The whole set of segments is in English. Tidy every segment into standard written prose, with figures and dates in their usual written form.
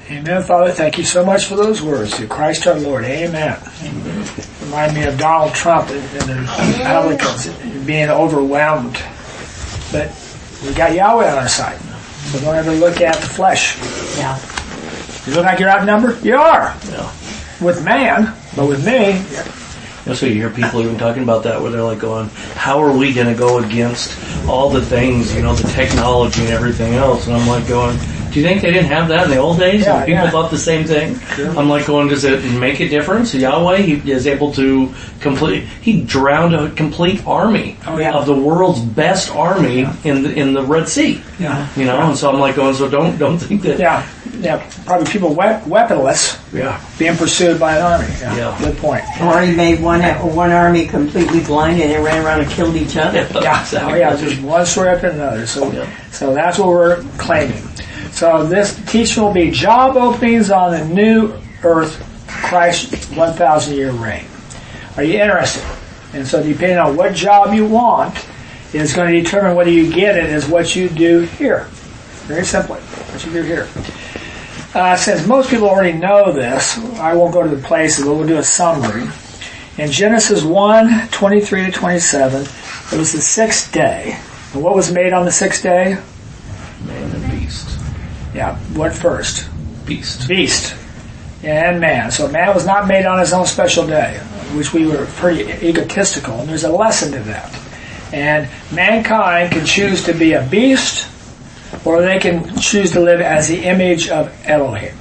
Amen, Father. Thank you so much for those words. Through Christ our Lord. Amen. Remind me of Donald Trump and the Republicans being overwhelmed. But we got Yahweh on our side. So don't ever look at the flesh. Yeah. You look like you're outnumbered? You are. Yeah. With man, but with me. So you hear people even talking about that where they're like going, how are we going to go against all the things, the technology and everything else? And I'm like going, do you think they didn't have that in the old days? Yeah, And people thought the same thing? Sure. I'm like going, does it make a difference? Yahweh, he is able to he drowned a complete army of the world's best army in the Red Sea. Yeah. And so I'm like going, so don't think that. Yeah. Probably people weaponless. Yeah. Being pursued by an army. Yeah. Good point. Or he made one army completely blind and they ran around and killed each other. Yeah. Exactly. Oh yeah, just one story after another. So that's what we're claiming. So this teaching will be job openings on the new earth, Christ's 1,000-year reign. Are you interested? And so depending on what job you want is going to determine whether you get it is what you do here. Very simply, what you do here. Since most people already know this, I won't go to the places, but we'll do a summary. In Genesis 1, 23 to 27, it was the sixth day. And what was made on the sixth day? Man and beast. Yeah, what first? Beast. Beast. And man. So man was not made on his own special day, which we were pretty egotistical, and there's a lesson to that. And mankind can choose to be a beast, or they can choose to live as the image of Elohim.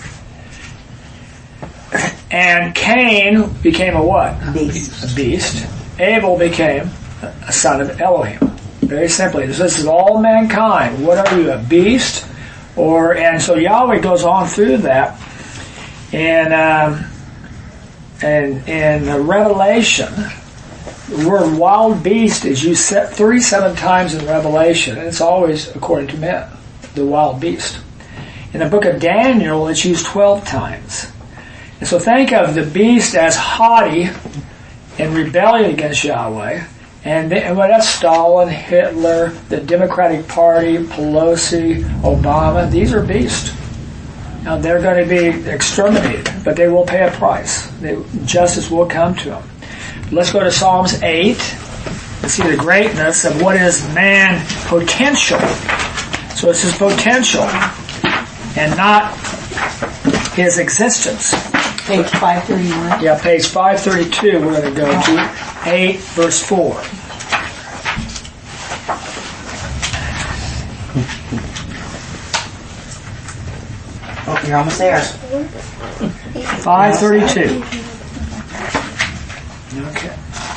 And Cain became a what? Beast. A beast. Abel became a son of Elohim. Very simply. This is all mankind. What are you, a beast? And so Yahweh goes on through that. And in Revelation, the word wild beast is used 37 times in Revelation, and it's always according to men, the wild beast. In the book of Daniel, it's used 12 times. And so think of the beast as haughty and rebellion against Yahweh. And that's Stalin, Hitler, the Democratic Party, Pelosi, Obama. These are beasts. Now they're going to be exterminated, but they will pay a price. Justice will come to them. Let's go to Psalms 8 and see the greatness of what is man potential. So it's his potential and not his existence. Page 531. Yeah, page 532 we're going to go to. 8 verse 4. Oh, you're almost there. 532. Okay.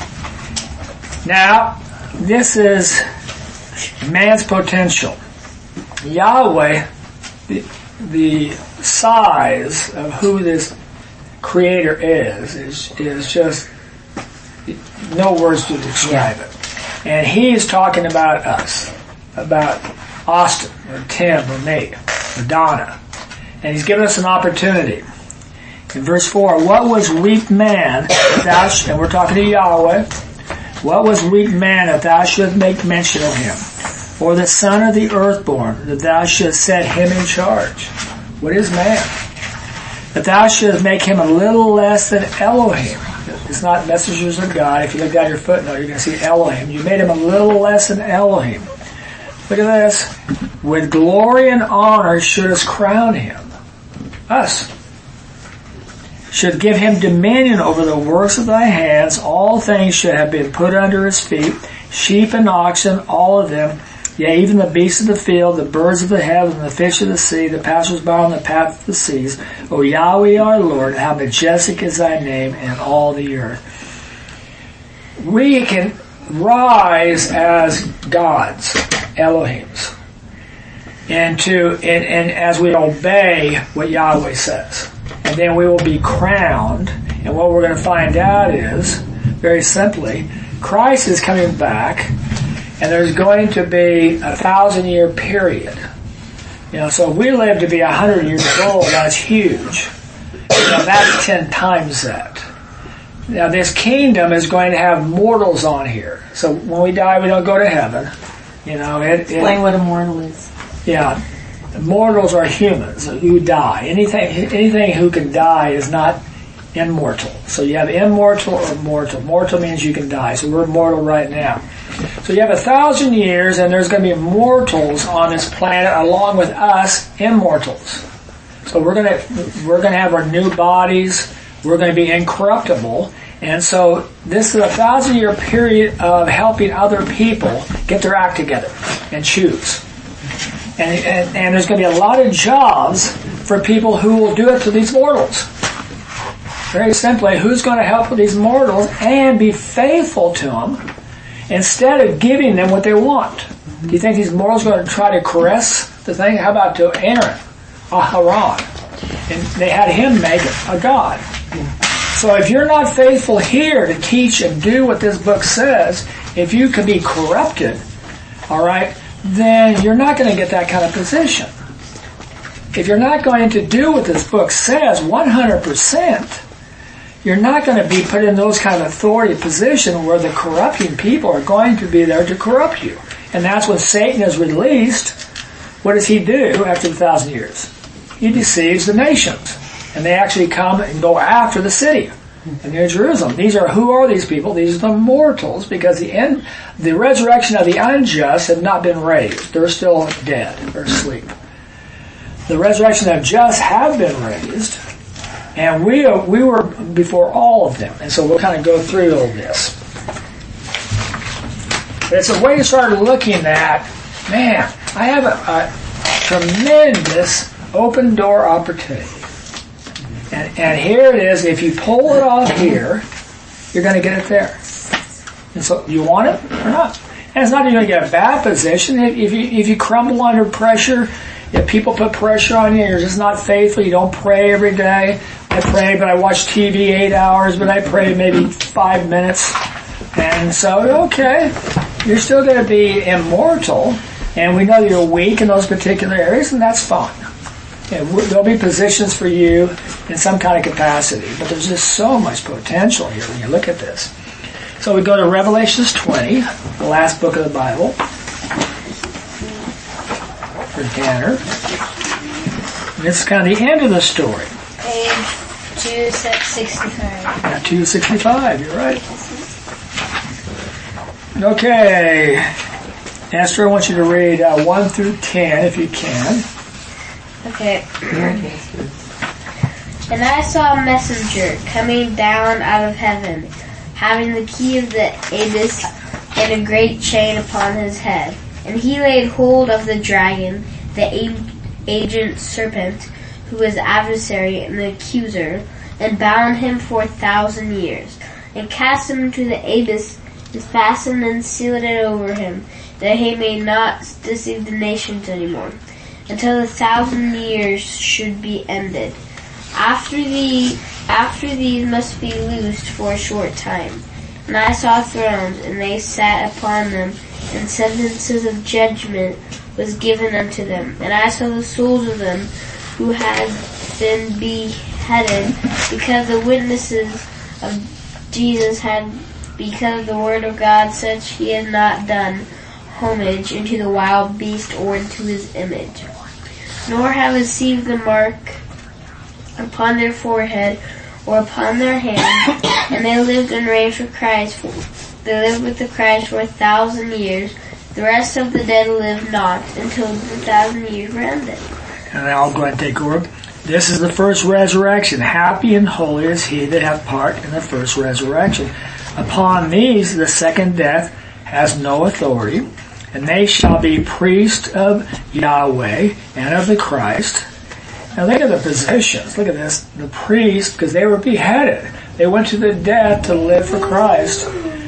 Now, this is man's potential. Yahweh, the size of who this creator is just no words to describe it. And he's talking about us, about Austin, or Tim, or Nate, or Donna. And he's given us an opportunity. In verse 4, what was weak man that thou shouldst, and we're talking to Yahweh, what was weak man that thou shouldst make mention of him? Or the son of the earthborn, that thou shouldst set him in charge? What is man? That thou shouldst make him a little less than Elohim. It's not messengers of God. If you look down your footnote, you're going to see Elohim. You made him a little less than Elohim. Look at this. With glory and honor shouldst crown him. Us. Should give him dominion over the works of thy hands. All things should have been put under his feet. Sheep and oxen, all of them. Yea, even the beasts of the field, the birds of the heaven, the fish of the sea, the passers by on the path of the seas. O Yahweh our Lord, how majestic is thy name in all the earth. We can rise as gods, Elohims, and as we obey what Yahweh says. And then we will be crowned, and what we're going to find out is, very simply, Christ is coming back, and there's going to be 1,000-year period. So if we live to be 100 years old, that's huge. That's 10 times that. Now this kingdom is going to have mortals on here. So when we die, we don't go to heaven. Explain what a mortal is. Yeah. mortals are humans who die. Anything who can die is not immortal. So you have immortal or mortal. Mortal means you can die. So we're mortal right now. So you have 1,000 years, and there's going to be mortals on this planet along with us, immortals. So we're going to have our new bodies. We're going to be incorruptible. And so this is a 1,000-year period of helping other people get their act together and choose. And there's going to be a lot of jobs for people who will do it to these mortals. Very simply, who's going to help with these mortals and be faithful to them instead of giving them what they want? Do you think these mortals are going to try to caress the thing? How about to Aaron, Aharon? And they had him make a god. So if you're not faithful here to teach and do what this book says, if you can be corrupted, all right, then you're not going to get that kind of position. If you're not going to do what this book says 100%, you're not going to be put in those kind of authority position where the corrupting people are going to be there to corrupt you. And that's when Satan is released. What does he do after 1,000 years? He deceives the nations. And they actually come and go after the city in New Jerusalem. Who are these people? These are the mortals, because the resurrection of the unjust have not been raised. They're still dead or asleep. The resurrection of just have been raised, and we were before all of them. And so we'll kind of go through all this. But it's a way to start looking at, man, I have a tremendous open door opportunity. And here it is. If you pull it off here, you're going to get it there. And so, you want it or not? And it's not that you're going to get a bad position. If you crumble under pressure, if people put pressure on you, you're just not faithful, you don't pray every day. I pray, but I watch TV 8 hours, but I pray maybe 5 minutes. And so, okay, you're still going to be immortal, and we know you're weak in those particular areas, and that's fine. There'll be positions for you in some kind of capacity, but there's just so much potential here when you look at this. So we go to Revelations 20, the last book of the Bible, for Tanner. And this is kind of the end of the story. Page 265. Yeah, 265, you're right. Okay. Esther, I want you to read 1 through 10 if you can. Okay. And I saw a messenger coming down out of heaven, having the key of the abyss and a great chain upon his head. And he laid hold of the dragon, the ancient serpent, who was adversary and the accuser, and bound him for 1,000 years, and cast him into the abyss, and fastened and sealed it over him, that he may not deceive the nations anymore, until the 1,000 years should be ended. After these must be loosed for a short time. And I saw thrones, and they sat upon them, and sentences of judgment was given unto them. And I saw the souls of them who had been beheaded, because the witnesses of Jesus had, because of the word of God, such he had not done homage unto the wild beast or into his image, nor have received the mark upon their forehead or upon their hand. And they lived and reigned for Christ. They lived with the Christ for 1,000 years. The rest of the dead lived not until the 1,000 years were ended. And I'll go ahead and take over. This is the first resurrection. Happy and holy is he that hath part in the first resurrection. Upon these the second death has no authority, and they shall be priests of Yahweh and of the Christ. Now look at the positions. Look at this. The priests, because they were beheaded. They went to the death to live for Christ.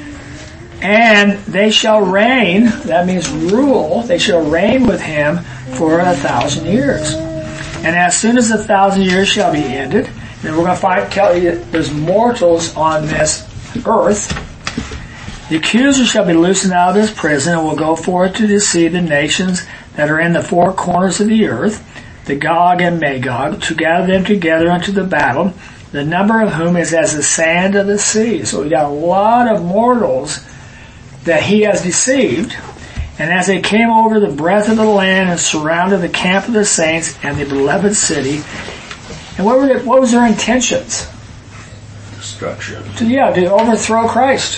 And they shall reign, that means rule, they shall reign with him for 1,000 years. And as soon as the 1,000 years shall be ended, then we're going to tell you that there's mortals on this earth. The accuser shall be loosened out of his prison and will go forth to deceive the nations that are in the four corners of the earth, the Gog and Magog, to gather them together unto the battle, the number of whom is as the sand of the sea. So we got a lot of mortals that he has deceived, And as they came over the breadth of the land and surrounded the camp of the saints and the beloved city, and what was their intentions? Destruction. To overthrow Christ.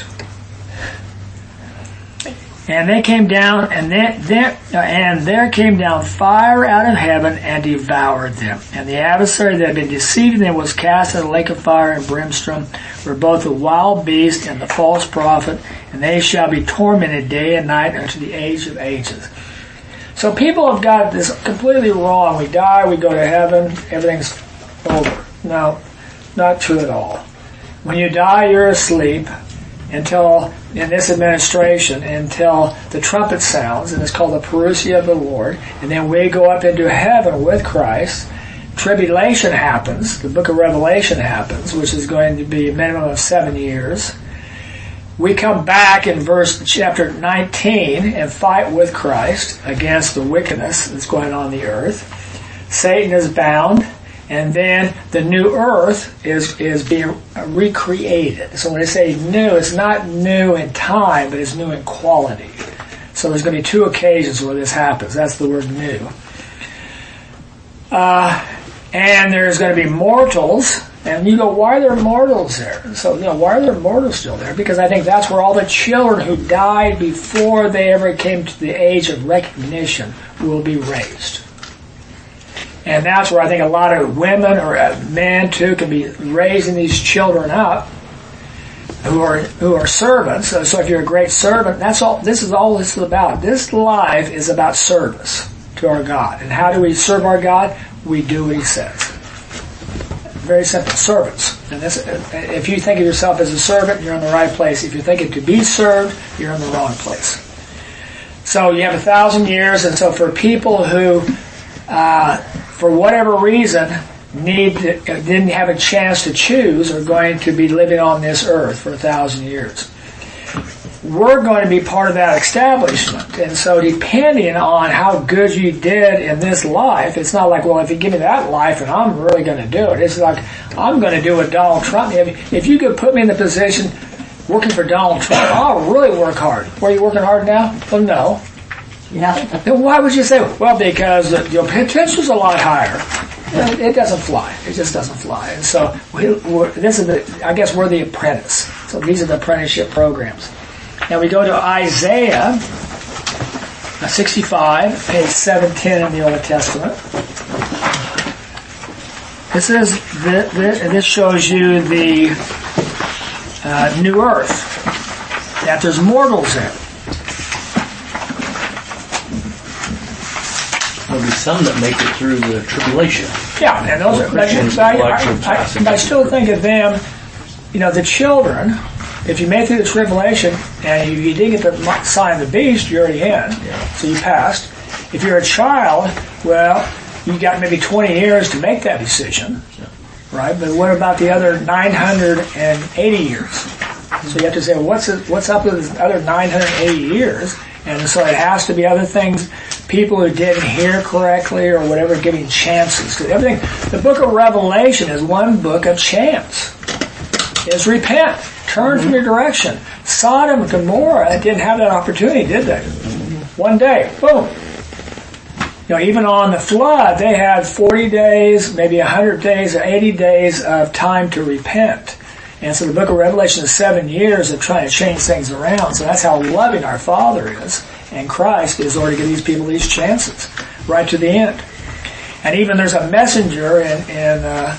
And they came down, and there came down fire out of heaven and devoured them. And the adversary that had been deceiving them was cast in the lake of fire and brimstone, where both the wild beast and the false prophet, and they shall be tormented day and night unto the age of ages. So people have got this completely wrong. We die, we go to heaven, everything's over. No, not true at all. When you die, you're asleep until, in this administration, until the trumpet sounds, and it's called the parousia of the Lord, and then we go up into heaven with Christ. Tribulation happens, the book of Revelation happens, which is going to be a minimum of 7 years. We come back in chapter 19 and fight with Christ against the wickedness that's going on the earth. Satan is bound. And then the new earth is being recreated. So when I say new, it's not new in time, but it's new in quality. So there's going to be 2 occasions where this happens. That's the word new. And there's going to be mortals. And you go, why are there mortals there? So, why are there mortals still there? Because I think that's where all the children who died before they ever came to the age of recognition will be raised. And that's where I think a lot of women or men too can be raising these children up who are servants. So if you're a great servant, that's all. This is all this is about. This life is about service to our God. And how do we serve our God? We do what He says. Very simple. Servants. And if you think of yourself as a servant, you're in the right place. If you're thinking to be served, you're in the wrong place. So you have 1,000 years, and so for people who for whatever reason, didn't have a chance to choose, are going to be living on this earth for 1,000 years. We're going to be part of that establishment. And so depending on how good you did in this life, it's not like, well, if you give me that life and I'm really going to do it. It's like, I'm going to do what Donald Trump did. If you could put me in the position working for Donald Trump, I'll really work hard. Are you working hard now? Well, no. Yeah. Then why would you say, well, because your potential's a lot higher. It doesn't fly. It just doesn't fly. And so I guess we're the apprentice. So these are the apprenticeship programs. Now we go to Isaiah 65, page 710 in the Old Testament. This shows you the new earth. That there's mortals there. There'll be some that make it through the tribulation. Yeah, and those are Christians. I still think of them, the children. If you made it through the tribulation and you didn't get the sign of the beast, you're already in. Yeah. So you passed. If you're a child, well, you got maybe 20 years to make that decision, right? But what about the other 980 years? So you have to say, well, what's up with the other 980 years? And so it has to be other things, people who didn't hear correctly or whatever, getting chances. Because everything, the book of Revelation is one book of chance. It's repent. Turn from your direction. Sodom and Gomorrah didn't have that opportunity, did they? One day, boom. Even on the flood, they had 40 days, maybe 100 days, or 80 days of time to repent. And so the book of Revelation is 7 years of trying to change things around. So that's how loving our Father is. And Christ is already giving these people these chances, right to the end. And even there's a messenger in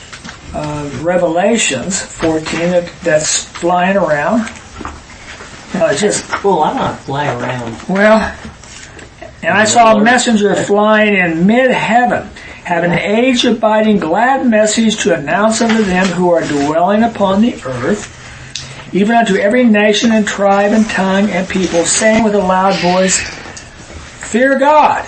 Revelations 14 that's flying around. It's just, well, I want to fly around. Well, and I saw a messenger flying in mid-heaven, having an age-abiding glad message to announce unto them who are dwelling upon the earth, even unto every nation and tribe and tongue and people, saying with a loud voice, fear God.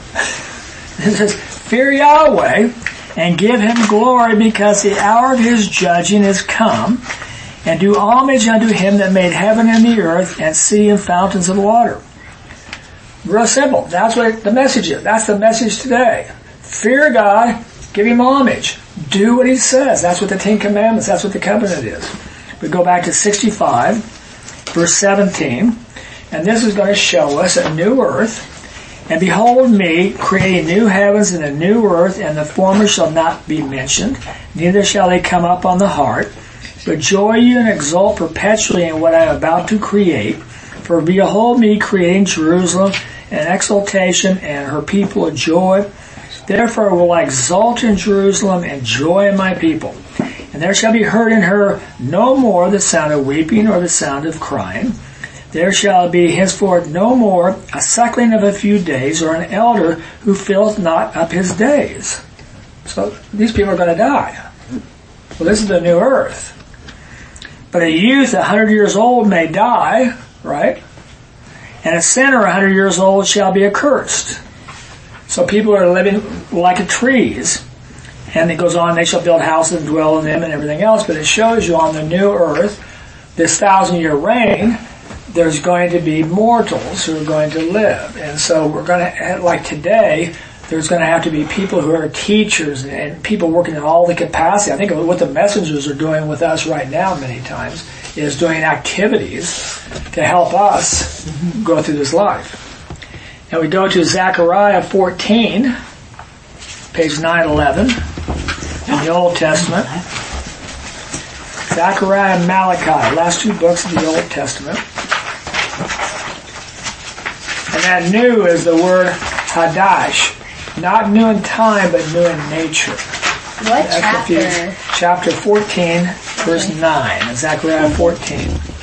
It says, fear Yahweh, and give Him glory, because the hour of His judging is come, and do homage unto Him that made heaven and the earth, and sea and fountains of water. Real simple. That's what the message is. That's the message today. Fear God, give Him homage. Do what He says. That's what the Ten Commandments, that's what the covenant is. We go back to 65, verse 17. And this is going to show us a new earth. And behold me, creating new heavens and a new earth, and the former shall not be mentioned, neither shall they come up on the heart. But joy you and exult perpetually in what I am about to create. For behold me creating Jerusalem an exultation, and her people a joy. Therefore will I exult in Jerusalem and joy in my people. And there shall be heard in her no more the sound of weeping or the sound of crying. There shall be henceforth no more a suckling of a few days, or an elder who filleth not up his days. So these people are going to die. Well, this is the new earth. But a youth 100 years old may die, right? And a sinner 100 years old shall be accursed. So people are living like the trees. And it goes on, they shall build houses and dwell in them and everything else. But it shows you on the new earth, this 1,000-year reign, there's going to be mortals who are going to live. And so we're going to, like today, there's going to have to be people who are teachers and people working in all the capacity. I think what the messengers are doing with us right now many times is doing activities to help us go through this life. And we go to Zechariah 14, page 911 in the Old Testament. Zechariah and Malachi, last two books of the Old Testament. And that new is the word Hadash. Not new in time, but new in nature. What chapter? Chapter 14, verse 9. Zechariah 14.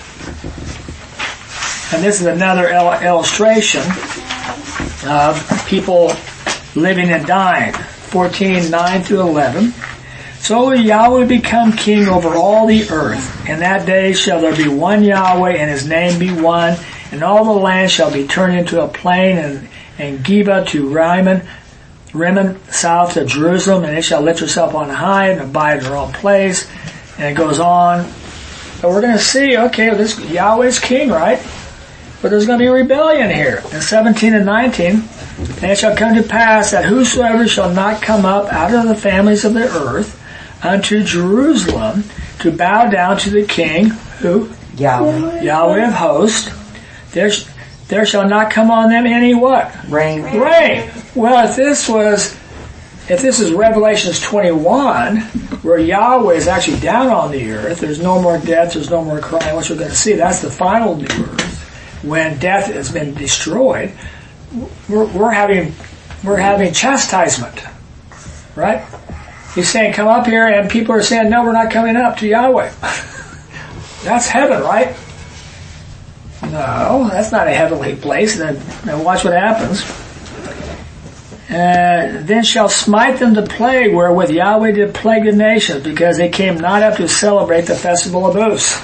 And this is another illustration of people living and dying. 14, 9 through 11. So will Yahweh become king over all the earth. In that day shall there be one Yahweh, and his name be one. And all the land shall be turned into a plain, and Geba to Rimmon, south of Jerusalem, and it shall lift itself on high and abide in their own place. And it goes on. But we're going to see, okay, this Yahweh's king, right? But there's going to be a rebellion here. In 17 and 19, and it shall come to pass that whosoever shall not come up out of the families of the earth unto Jerusalem to bow down to the king, who? Yahweh of hosts, there shall not come on them any what? Rain. Well, if this is Revelations 21, where Yahweh is actually down on the earth, there's no more death, there's no more crying, which we're going to see, that's the final new earth. When death has been destroyed, we're having chastisement, right? He's saying, come up here, and people are saying, no, we're not coming up to Yahweh. That's heaven, right? No, that's not a heavenly place. Now watch what happens. Then shall smite them the plague wherewith Yahweh did plague the nations, because they came not up to celebrate the festival of booths.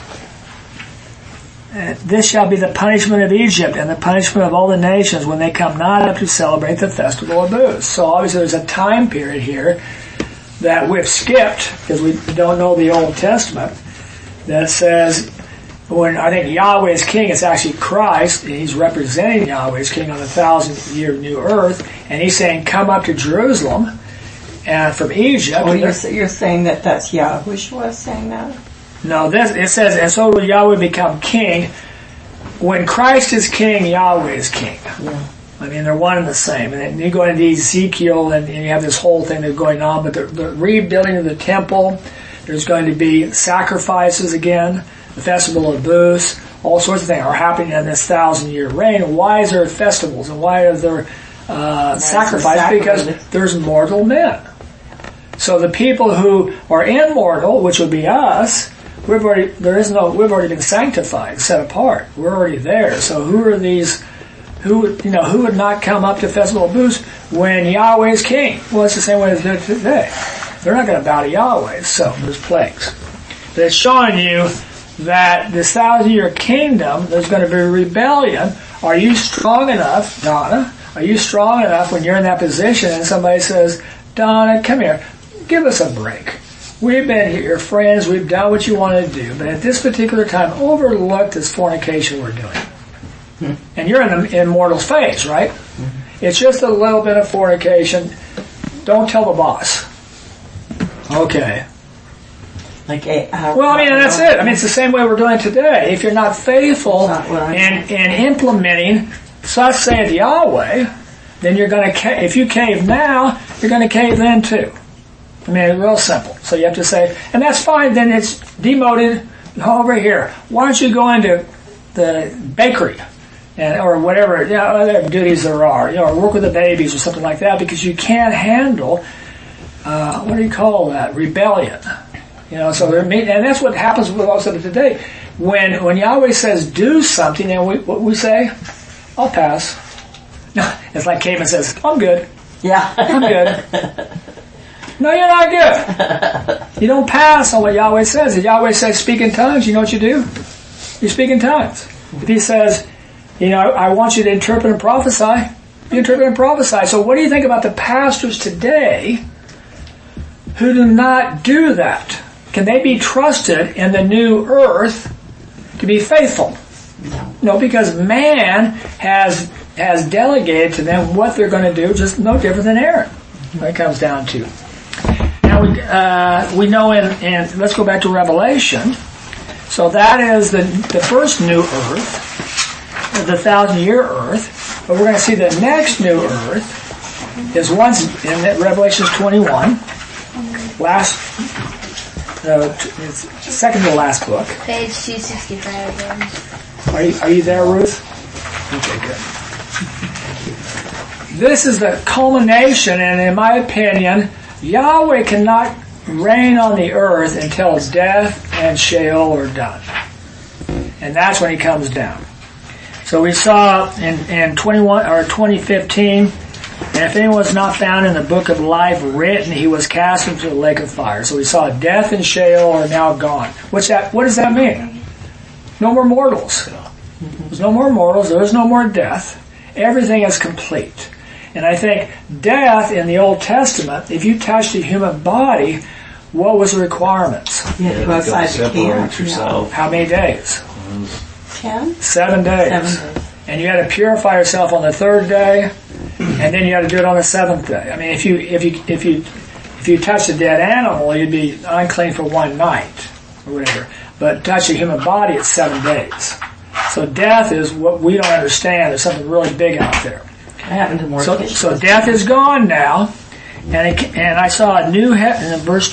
This shall be the punishment of Egypt and the punishment of all the nations when they come not up to celebrate the festival of booths. So obviously there's a time period here that we've skipped because we don't know the Old Testament that says when I think Yahweh is king, it's actually Christ, and he's representing Yahweh as king on the 1,000-year new earth, and he's saying come up to Jerusalem and from Egypt. Oh, you're saying that's Yahushua saying that? No, it says, and so will Yahweh become king. When Christ is king, Yahweh is king. Yeah. I mean, they're one and the same. And then you go into Ezekiel, and you have this whole thing that's going on. But the rebuilding of the temple, there's going to be sacrifices again, the festival of booths, all sorts of things are happening in this 1,000-year reign. And why is there festivals? And why are there sacrifices? Because there's mortal men. So the people who are immortal, which would be us, we've already been sanctified, set apart. We're already there. So who are these? Who would not come up to Festival of Booths when Yahweh is king? Well, it's the same way as they're today. They're not going to bow to Yahweh. So there's plagues. But it's showing you that this 1,000-year kingdom, there's going to be a rebellion. Are you strong enough, Donna? Are you strong enough when you're in that position and somebody says, Donna, come here, give us a break. We've been your friends, we've done what you want to do, but at this particular time, overlook this fornication we're doing. And you're in the immortal's phase, right? It's just a little bit of fornication. Don't tell the boss. Okay. Well, I mean, that's it. I mean, it's the same way we're doing today. If you're not faithful in implementing, thus saith Yahweh, then you're going to, if you cave now, you're going to cave then too. I mean, it's real simple. So you have to say, and that's fine, then it's demoted over here. Why don't you go into the bakery or whatever, other duties there are, or work with the babies or something like that, because you can't handle, what do you call that? Rebellion. So and that's what happens with us today. When Yahweh says do something, and we say, I'll pass. No, it's like Caveman says, I'm good. Yeah. I'm good. No, you're not good. You don't pass on what Yahweh says. If Yahweh says speak in tongues, you know what you do? You speak in tongues. If He says, I want you to interpret and prophesy, you interpret and prophesy. So what do you think about the pastors today who do not do that? Can they be trusted in the new earth to be faithful? No, because man has delegated to them what they're going to do, just no different than Aaron. What it comes down to. Now we know in let's go back to Revelation. So that is the first new earth, the 1,000-year earth. But we're going to see the next new earth is once in Revelation 21, it's second to last book. Page 265 again. Are you there, Ruth? Okay, good. This is the culmination, and in my opinion, Yahweh cannot reign on the earth until death and Sheol are done. And that's when He comes down. So we saw in 2015, and if anyone was not found in the book of life written, he was cast into the lake of fire. So we saw death and Sheol are now gone. What does that mean? No more mortals. There's no more mortals. There is no more death. Everything is complete. And I think death in the Old Testament, if you touched a human body, what was the requirements? You go outside the camp. yourself. How many days? 10? 7 days. 7 days. And you had to purify yourself on the 3rd day, and then you had to do it on the 7th day. I mean, if you touched a dead animal, you'd be unclean for 1 night or whatever. But touch a human body, it's 7 days. So death is what we don't understand. There's something really big out there. I happen to more. So death is gone now, and I saw a new heaven in verse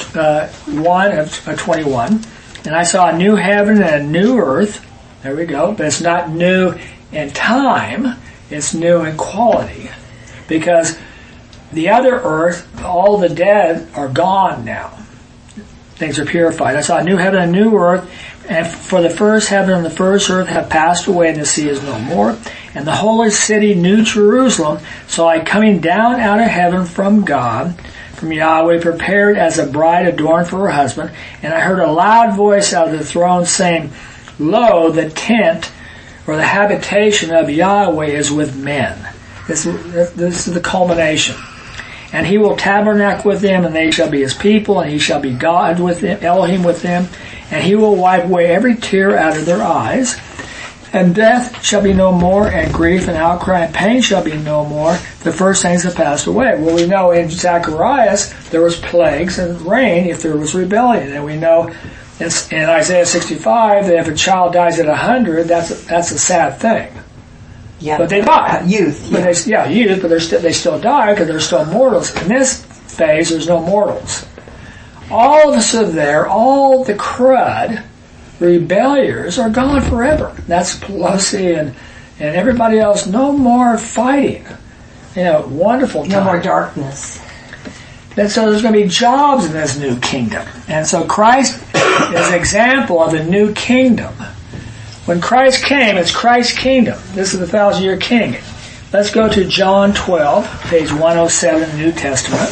1 of 21, and I saw a new heaven and a new earth. There we go. But it's not new in time, it's new in quality. Because the other earth, all the dead are gone now. Things are purified. I saw a new heaven and a new earth, and for the first heaven and the first earth have passed away, and the sea is no more. And the holy city, New Jerusalem, saw I coming down out of heaven from God, from Yahweh, prepared as a bride adorned for her husband. And I heard a loud voice out of the throne saying, Lo, the tent, or the habitation of Yahweh is with men. This is the culmination. And He will tabernacle with them, and they shall be His people, and He shall be God with them, Elohim with them. And He will wipe away every tear out of their eyes. And death shall be no more, and grief and outcry and pain shall be no more. The first things have passed away. Well, we know in Zacharias there was plagues and rain if there was rebellion. And we know in Isaiah 65 that if a child dies at 100, that's a sad thing. Yeah, but they die. Youth. But youth, but they still die because they're still mortals. In this phase, there's no mortals. All of us are there. All the crud, rebelliers, are gone forever. That's Pelosi and everybody else. No more fighting. Wonderful time. No more darkness. And so there's going to be jobs in this new kingdom. And so Christ is an example of the new kingdom. When Christ came, it's Christ's kingdom. This is the 1,000-year king. Let's go to John 12, page 107 in the New Testament.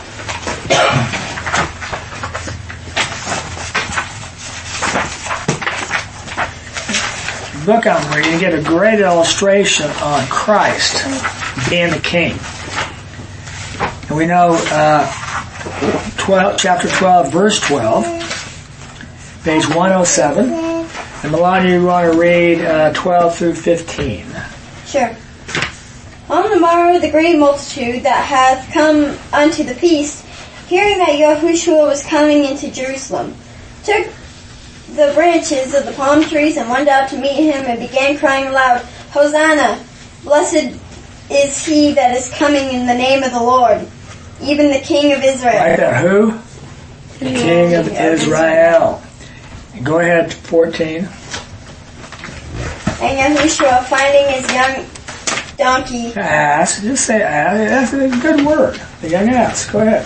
The book I'm reading, you get a great illustration on Christ being the king. And we know chapter 12, verse 12, page 107. And Melania, you want to read 12 through 15. Sure. On the morrow the great multitude that hath come unto the feast, hearing that Yahushua was coming into Jerusalem, took the branches of the palm trees and went out to meet him and began crying aloud, Hosanna! Blessed is he that is coming in the name of the Lord, even the King of Israel. Right there, who? The King of Israel. Go ahead, 14. And Yahushua, finding his young donkey, Ass. Just say ass. That's a good word. The young ass. Go ahead.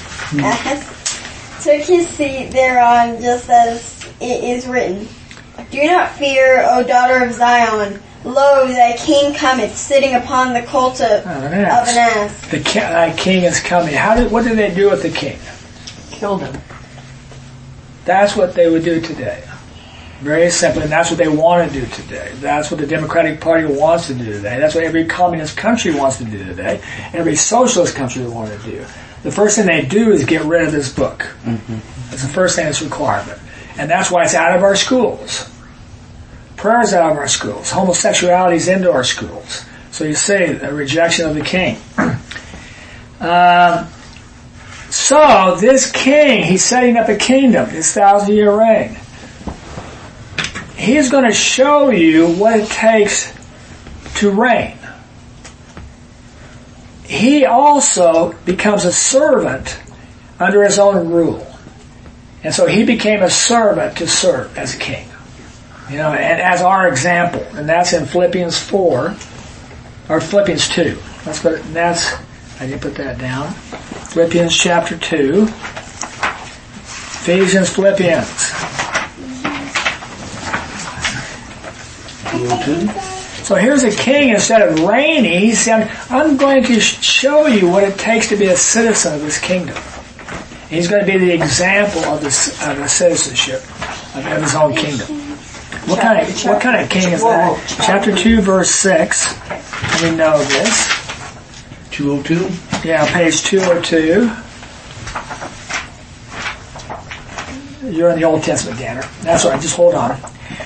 took his seat thereon, just as it is written, Do not fear, O daughter of Zion. Lo, thy king cometh, sitting upon the colt of an ass. Thy king is coming. What did they do with the king? Killed him. That's what they would do today. Very simply, and that's what they want to do today. That's what the Democratic Party wants to do today. That's what every communist country wants to do today. Every socialist country wants to do. The first thing they do is get rid of this book. Mm-hmm. That's the first thing that's a requirement. And that's why it's out of our schools. Prayer is out of our schools. Homosexuality is into our schools. So you see, the rejection of the king. So this king, he's setting up a kingdom, his 1,000-year reign. He's going to show you what it takes to reign. He also becomes a servant under his own rule. And so he became a servant to serve as a king. You know, and as our example. And that's in Philippians 4, or Philippians 2. I didn't put that down. Philippians chapter 2. Ephesians, Philippians. So here's a king, instead of reigning, he's saying, I'm going to show you what it takes to be a citizen of this kingdom. He's going to be the example of the citizenship of his own kingdom. What kind of king is that? Chapter 2, verse 6. We know this. 202? Yeah, page 202. You're in the Old Testament, Danner. That's all right. Just hold on.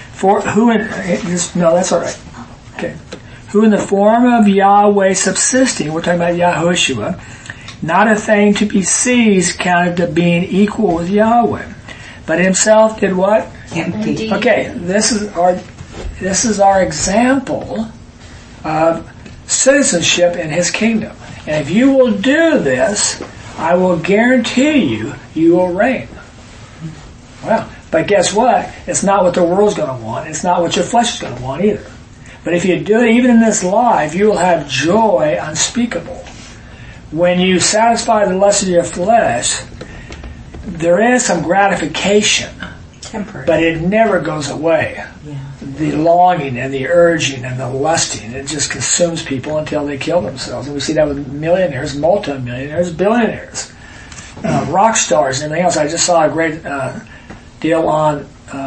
No, that's all right. Okay. Who in the form of Yahweh subsisting, we're talking about Yahushua, not a thing to be seized, counted to being equal with Yahweh, but himself did what? Empty. Okay, this is our example of citizenship in his kingdom. And if you will do this, I will guarantee you will reign. Well, but guess what? It's not what the world's going to want. It's not what your flesh is going to want either. But if you do it even in this life, you will have joy unspeakable. When you satisfy the lust of your flesh, there is some gratification. Temporary. But it never goes away. Yeah. The longing and the urging and the lusting, it just consumes people until they kill themselves. And we see that with millionaires, multimillionaires, billionaires, rock stars and everything else. I just saw a great deal on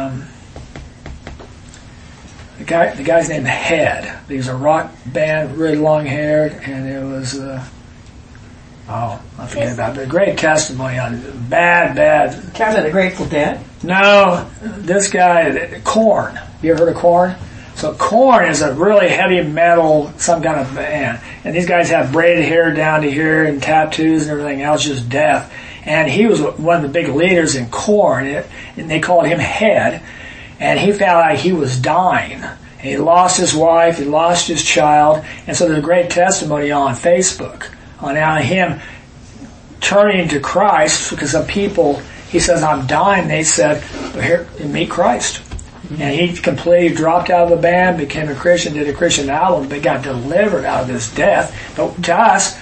the guy's named Head. He was a rock band, really long haired, and it was I forget about it. A great testimony on bad. Kind of the Grateful Dead? No, this guy, Korn. You ever heard of Korn? So Korn is a really heavy metal, some kind of band. And these guys have braided hair down to here and tattoos and everything else, just death. And he was one of the big leaders in Korn, and they called him Head. And he found out he was dying. And he lost his wife, he lost his child. And so there's a great testimony on Facebook on him turning to Christ, because some people, he says, I'm dying. They said, well, here, meet Christ. And he completely dropped out of the band, became a Christian, did a Christian album, but got delivered out of this death. But to us,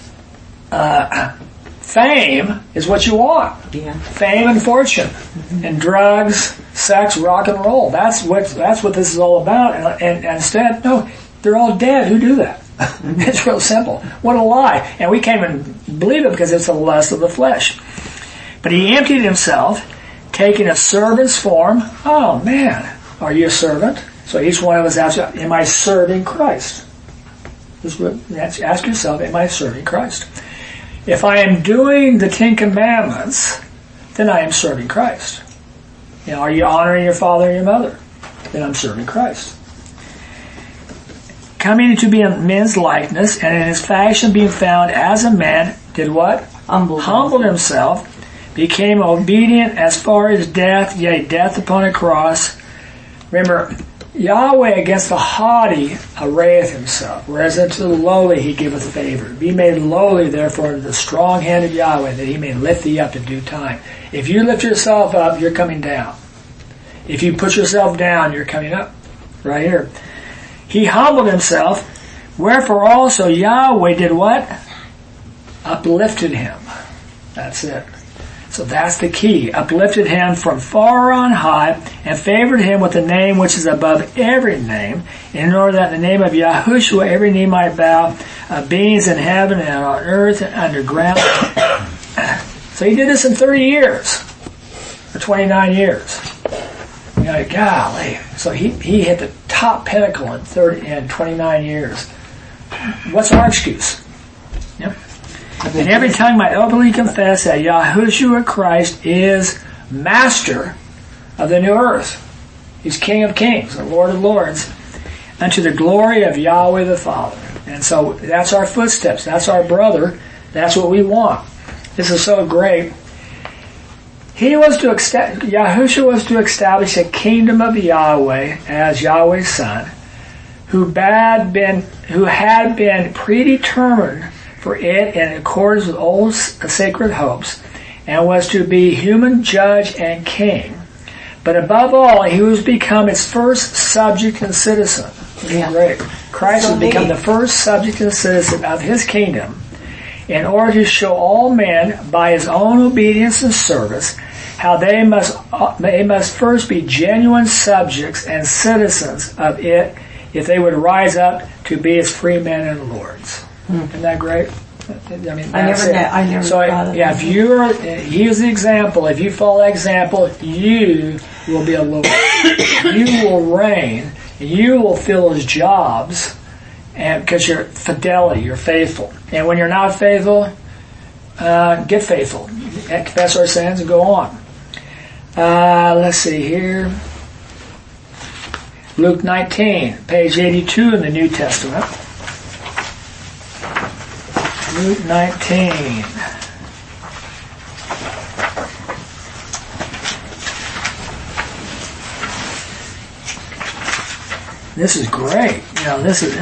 fame is what you want. Yeah. Fame and fortune. Mm-hmm. And drugs, sex, rock and roll. That's what this is all about. And instead, no, they're all dead. Who do that? It's real simple. What a lie. And we can't even believe it because it's the lust of the flesh. But he emptied himself, taking a servant's form. Oh man, are you a servant? So each one of us asks, am I serving Christ? Ask yourself, am I serving Christ? If I am doing the 10 Commandments, then I am serving Christ. You know, are you honoring your father and your mother? Then I'm serving Christ. Coming to be in men's likeness, and in his fashion being found as a man, did what? Humbled himself, became obedient as far as death, yea, death upon a cross. Remember, Yahweh against the haughty arrayeth himself, whereas unto the lowly he giveth favor. Be made lowly, therefore, to the strong hand of Yahweh, that he may lift thee up in due time. If you lift yourself up, you're coming down. If you put yourself down, you're coming up. Right here. He humbled himself, wherefore also Yahweh did what? Uplifted him. That's it. So that's the key. Uplifted him from far on high and favored him with the name which is above every name, in order that in the name of Yahushua every knee might bow, of beings in heaven and on earth and underground. So he did this in 30 years, or 29 years. You're like, golly. So he hit the top pinnacle in 29 years. What's our excuse? Yep. And every tongue might openly confess that Yahushua Christ is master of the new earth. He's King of kings, the Lord of lords, unto the glory of Yahweh the Father. And so that's our footsteps. That's our brother. That's what we want. This is so great. Yahushua was to establish a kingdom of Yahweh as Yahweh's son, who had been predetermined for it in accordance with old sacred hopes, and was to be human judge and king. But above all, he was become its first subject and citizen. Yeah. Great. Christ has become the first subject and citizen of his kingdom, in order to show all men by his own obedience and service how they must first be genuine subjects and citizens of it, if they would rise up to be its free men and lords. Isn't that great? I mean, I never so thought of yeah, that. he is the example. If you follow that example, you will be a Lord. You will reign. You will fill his jobs, and because you're fidelity, you're faithful. And when you're not faithful, get faithful. Confess our sins and go on. Let's see here. Luke 19, page 82 in the New Testament. Luke 19. This is great. You know, this is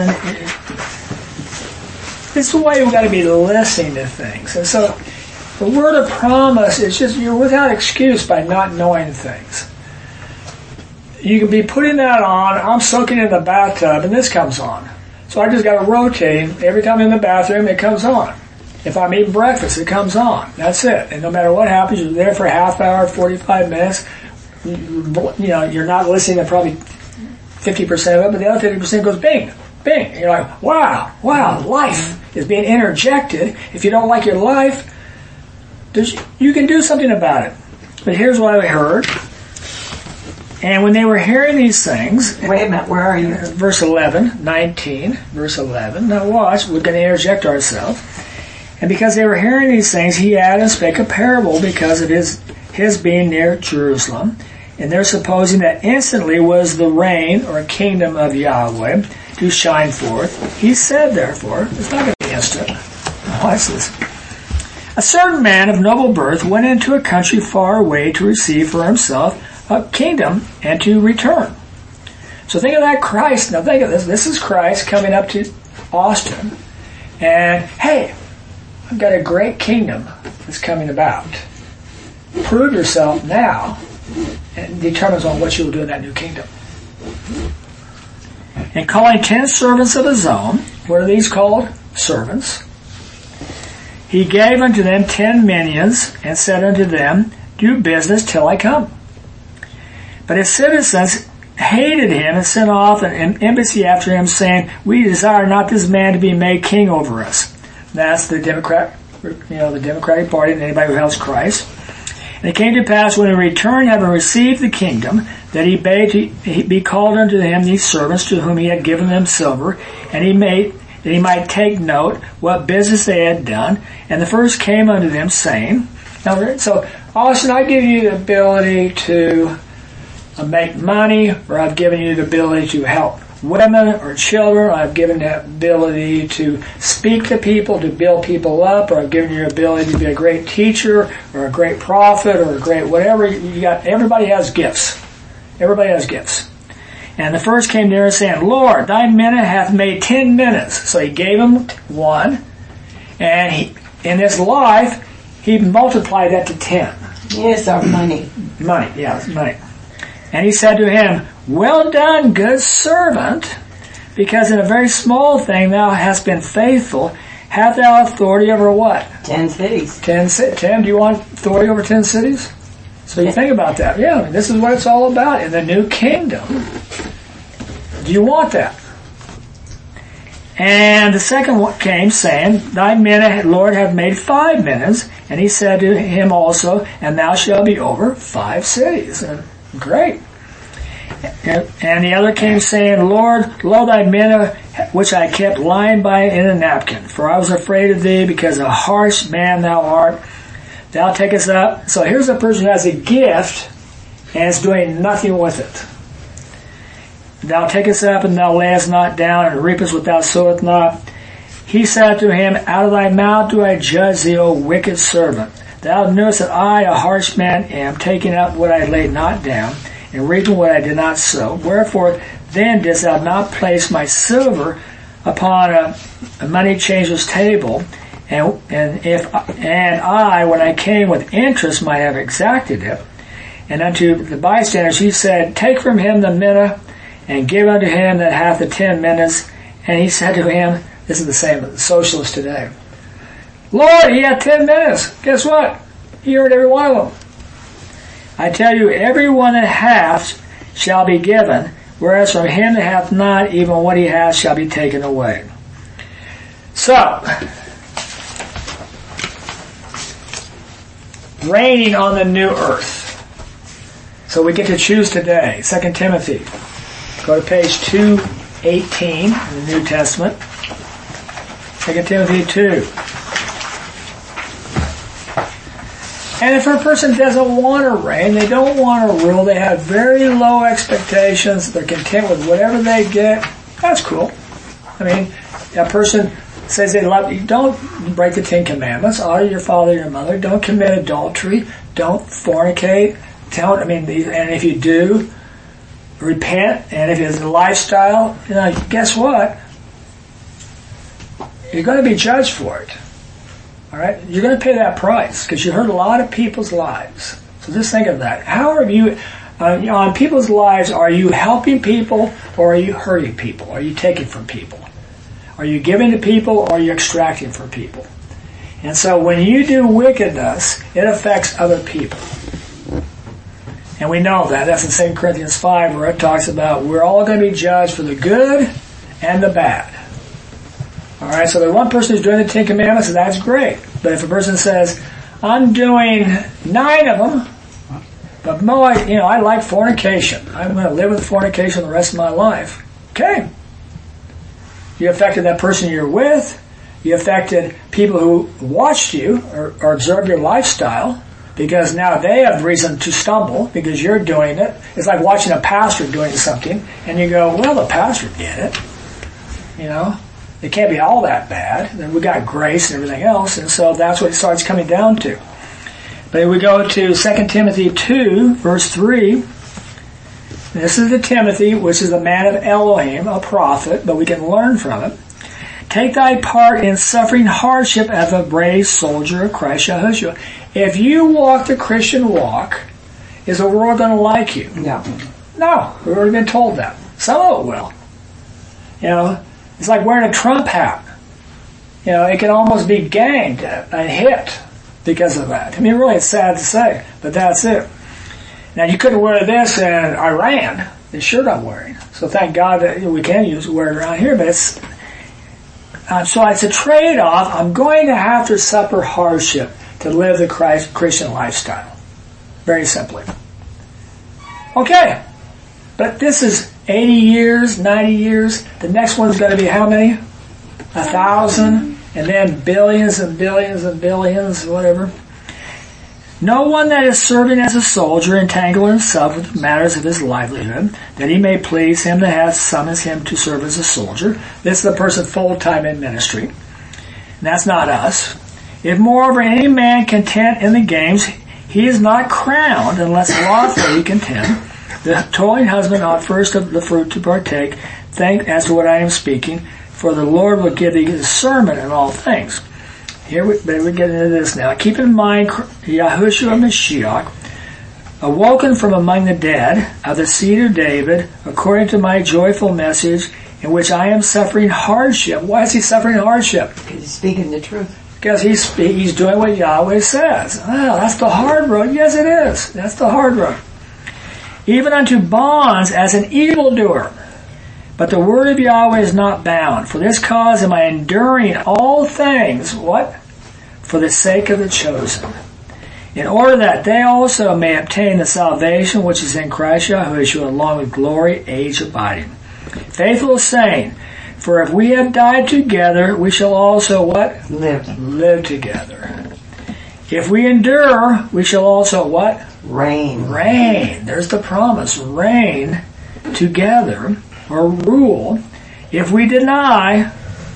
the way we've got to be listening to things. And so the word of promise is just, you're without excuse by not knowing things. You can be putting that on, I'm soaking in the bathtub, and this comes on. So I just got to rotate. Every time I'm in the bathroom, it comes on. If I'm eating breakfast, it comes on. That's it. And no matter what happens, you're there for a half hour, 45 minutes. You know, you're not listening to probably 50% of it, but the other 50% goes bing, bing. And you're like, wow, life is being interjected. If you don't like your life, you can do something about it. But here's what I heard. And when they were hearing these things... Wait a minute, where are you? Verse 11, 19, verse 11. Now watch, we're going to interject ourselves. And because they were hearing these things, he added and spake a parable because of his being near Jerusalem. And they're supposing that instantly was the reign or kingdom of Yahweh to shine forth. He said, therefore, it's not going to be instant. Watch this. A certain man of noble birth went into a country far away to receive for himself a kingdom and to return. So think of that Christ. Now think of this. This is Christ coming up to Austin. And, hey, I've got a great kingdom that's coming about. Prove yourself now, and determines on what you will do in that new kingdom. And calling 10 servants of his own, what are these called? Servants. He gave unto them 10 minions, and said unto them, do business till I come. But his citizens hated him and sent off an embassy after him, saying, we desire not this man to be made king over us. That's the the Democratic Party and anybody who hates Christ. And it came to pass when he returned, having received the kingdom, that he bade he be called unto him these servants to whom he had given them silver, and that he might take note what business they had done. And the first came unto them, saying, now, so Austin, I give you the ability to make money, or I've given you the ability to help women or children. I've given you the ability to speak to people, to build people up, or I've given you the ability to be a great teacher or a great prophet or a great whatever you got. Everybody has gifts. Everybody has gifts. And the first came near saying, Lord, thy minute hath made 10 minutes. So he gave him one, and in his life, he multiplied that to 10. Yes, our money. Money, yeah, money. And he said to him, well done, good servant, because in a very small thing thou hast been faithful. Have thou authority over what? 10 cities. 10, do you want authority over 10 cities? So you think about that. Yeah, I mean, this is what it's all about in the new kingdom. Do you want that? And the second one came saying, thy minute, Lord, have made 5 minutes. And he said to him also, and thou shalt be over 5 cities. And great. And the other came saying, Lord, lo, thy minute which I kept lying by in a napkin. For I was afraid of thee, because a harsh man thou art. Thou takest up. So here's a person who has a gift and is doing nothing with it. Thou takest up and thou layest not down, and reapest what thou sowest not. He said to him, out of thy mouth do I judge thee, O wicked servant. Thou knewest that I, a harsh man, am taking up what I laid not down, and reaping what I did not sow. Wherefore then didst thou not place my silver upon a money changer's table, and I, when I came with interest, might have exacted it. And unto the bystanders he said, take from him the minute, and give unto him that hath the 10 minutes. And he said to him, this is the same as the socialists today, Lord, he had 10 minutes. Guess what? He earned every one of them. I tell you, every one that hath shall be given, whereas from him that hath not, even what he hath shall be taken away. So, reigning on the new earth. So we get to choose today. 2 Timothy. Go to page 218 in the New Testament. 2 Timothy 2. And if a person doesn't want to reign, they don't want to rule, they have very low expectations, they're content with whatever they get, that's cool. I mean, a person says they love you, don't break the 10 Commandments, honor your father and your mother, don't commit adultery, don't fornicate, and if you do, repent, and if it's a lifestyle, guess what? You're going to be judged for it. Alright? You're going to pay that price, because you hurt a lot of people's lives. So just think of that. How are you, on people's lives, are you helping people, or are you hurting people? Are you taking from people? Are you giving to people, or are you extracting from people? And so when you do wickedness, it affects other people. And we know that. That's in 2 Corinthians 5, where it talks about we're all going to be judged for the good and the bad. Alright, so the one person who's doing the 10 Commandments, that's great. But if a person says, I'm doing 9 of them, but I like fornication. I'm going to live with fornication the rest of my life. Okay. You affected that person you're with. You affected people who watched you or observed your lifestyle, because now they have reason to stumble because you're doing it. It's like watching a pastor doing something, and you go, well, the pastor did it. It can't be all that bad. Then we got grace and everything else, and so that's what it starts coming down to. But we go to 2 Timothy 2, verse 3. This is the Timothy, which is a man of Elohim, a prophet, but we can learn from it. Take thy part in suffering hardship as a brave soldier of Christ Yahushua. If you walk the Christian walk, is the world going to like you? No, we've already been told that. Some of it will. It's like wearing a Trump hat. It can almost be ganged and hit because of that. Really, it's sad to say, but that's it. Now, you couldn't wear this in Iran. The shirt I'm wearing. So thank God that we can wear it around here, but it's... so it's a trade-off. I'm going to have to suffer hardship to live the Christian lifestyle. Very simply. Okay. But this is 80 years, 90 years. The next one's going to be how many? 1,000. And then billions and billions and billions, whatever. No one that is serving as a soldier entangle himself with the matters of his livelihood, that he may please him that hath summons him to serve as a soldier. This is the person full-time in ministry. And that's not us. If moreover any man contend in the games, he is not crowned unless lawfully contend. The toiling husband ought first of the fruit to partake. Think as to what I am speaking, for the Lord will give thee discernment in all things. Here we get into this now. Keep in mind Yahushua Mashiach, awoken from among the dead, of the seed of David, according to my joyful message, in which I am suffering hardship. Why is he suffering hardship? Because he's speaking the truth. Because he's doing what Yahweh says. Oh, that's the hard road. Yes, it is. That's the hard road. Even unto bonds as an evildoer. But the word of Yahweh is not bound. For this cause am I enduring all things. What? For the sake of the chosen. In order that they also may obtain the salvation which is in Christ Yahushua, along with glory, age abiding. Faithful saying, for if we have died together, we shall also what? Live together. If we endure, we shall also what? Reign. There's the promise. Reign together. Or rule. If we deny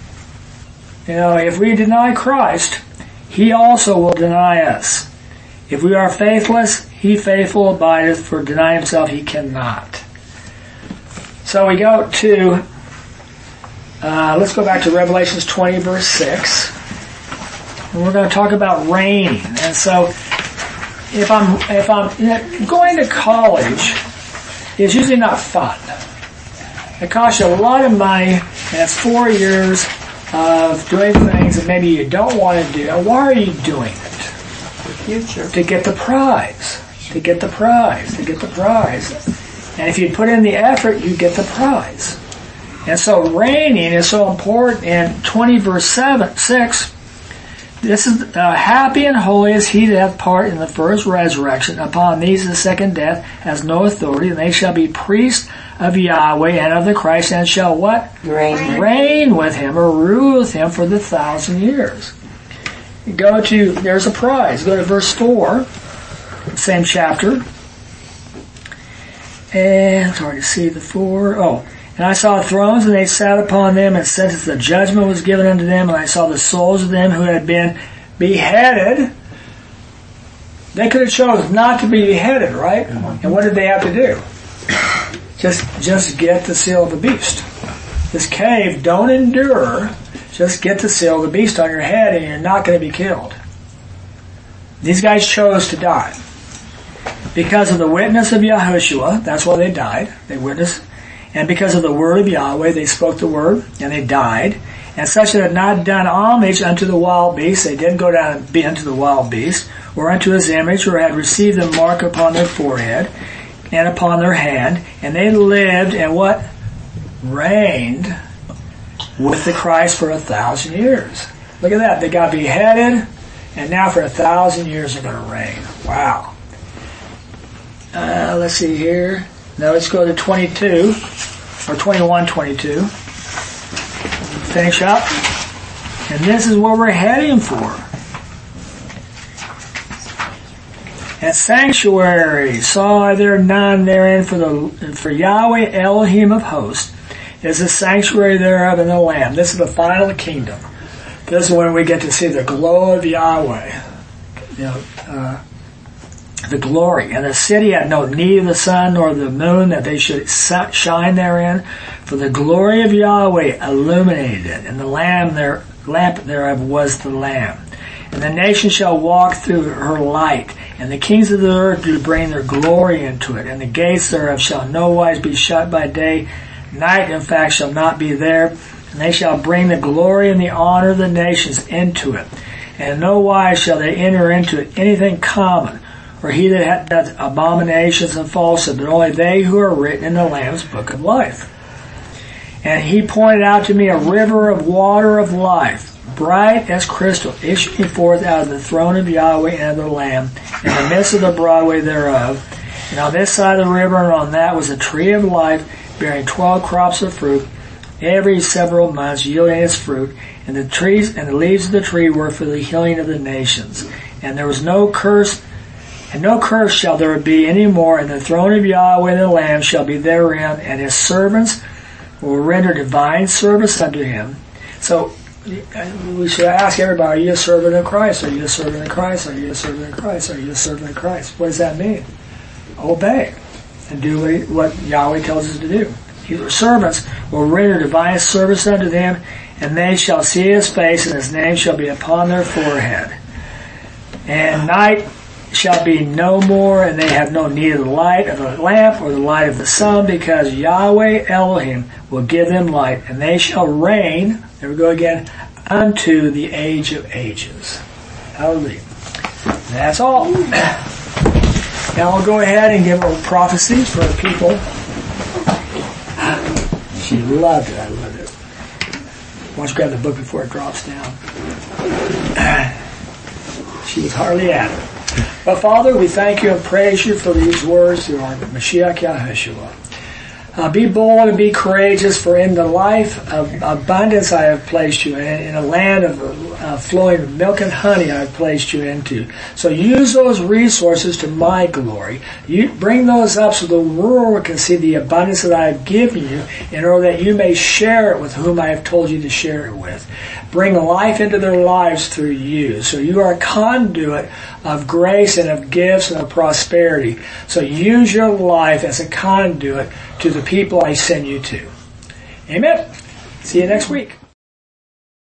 Christ, he also will deny us. If we are faithless, he faithful abideth, for deny himself he cannot. So we go to, let's go back to Revelations 20 verse 6. And we're going to talk about reigning. And so, if I'm going to college, it's usually not fun. It costs you a lot of money, and it's 4 years of doing things that maybe you don't want to do. Now, why are you doing it? The future. To get the prize. And if you put in the effort, you get the prize. And so reigning is so important. In 20 verse 6, this is happy and holy is he that hath part in the first resurrection. Upon these the second death has no authority, and they shall be priests of Yahweh and of the Christ, and shall what? Reign with him, or rule with him for the 1,000 years. There's a prize. Go to verse 4, same chapter. And it's hard to see the 4. And I saw thrones, and they sat upon them, and sentence of judgment was given unto them, and I saw the souls of them who had been beheaded. They could have chosen not to be beheaded, right? And what did they have to do? Just get the seal of the beast. This cave, don't endure. Just get the seal of the beast on your head, and you're not going to be killed. These guys chose to die. Because of the witness of Yahushua, that's why they died. They witnessed. And because of the word of Yahweh, they spoke the word, and they died. And such that had not done homage unto the wild beast, they didn't go down and be unto the wild beast, or unto his image, or had received the mark upon their forehead, and upon their hand, and they lived and what? Reigned with the Christ for 1,000 years. Look at that. They got beheaded, and now for 1,000 years they're going to reign. Wow. Let's see here. Now let's go to 22, or 21:22. Finish up. And this is what we're heading for. And sanctuary, saw I there none therein for Yahweh Elohim of hosts is the sanctuary thereof and the Lamb. This is the final kingdom. This is when we get to see the glow of Yahweh. The glory. And the city had no need of the sun nor the moon that they should shine therein, for the glory of Yahweh illuminated it, and the lamp thereof was the Lamb. And the nations shall walk through her light, and the kings of the earth do bring their glory into it, and the gates thereof shall no wise be shut by day. Night, in fact, shall not be there, and they shall bring the glory and the honor of the nations into it. And in no wise shall they enter into it anything common, or he that doth abominations and falsehood, but only they who are written in the Lamb's book of life. And he pointed out to me a river of water of life, bright as crystal, issuing forth out of the throne of Yahweh and of the Lamb, in the midst of the broadway thereof. And on this side of the river and on that was a tree of life, bearing 12 crops of fruit, every several months yielding its fruit. And the trees and the leaves of the tree were for the healing of the nations. And there was no curse And no curse shall there be any more, and the throne of Yahweh and the Lamb shall be therein, and his servants will render divine service unto him. So we should ask everybody, are you a servant of Christ? Are you a servant of Christ? Are you a servant of Christ? Are you a servant of Christ? What does that mean? Obey and do what Yahweh tells us to do. His servants will render divine service unto them, and they shall see his face, and his name shall be upon their forehead. And night shall be no more, and they have no need of the light of a lamp or the light of the sun, because Yahweh Elohim will give them light, and they shall reign, there we go again, unto the age of ages. Hallelujah. That's all. Now we'll go ahead and give little prophecies for the people. She loved it. I loved it. Why don't you grab the book before it drops down? She was hardly at it. But Father, we thank you and praise you for these words through our Mashiach Yahushua. Be bold and be courageous, for in the life of abundance I have placed you in a land of flowing with milk and honey I have placed you into. So use those resources to my glory. You bring those up so the world can see the abundance that I have given you, in order that you may share it with whom I have told you to share it with. Bring life into their lives through you. So you are a conduit of grace and of gifts and of prosperity. So use your life as a conduit to the people I send you to. Amen. See you next week.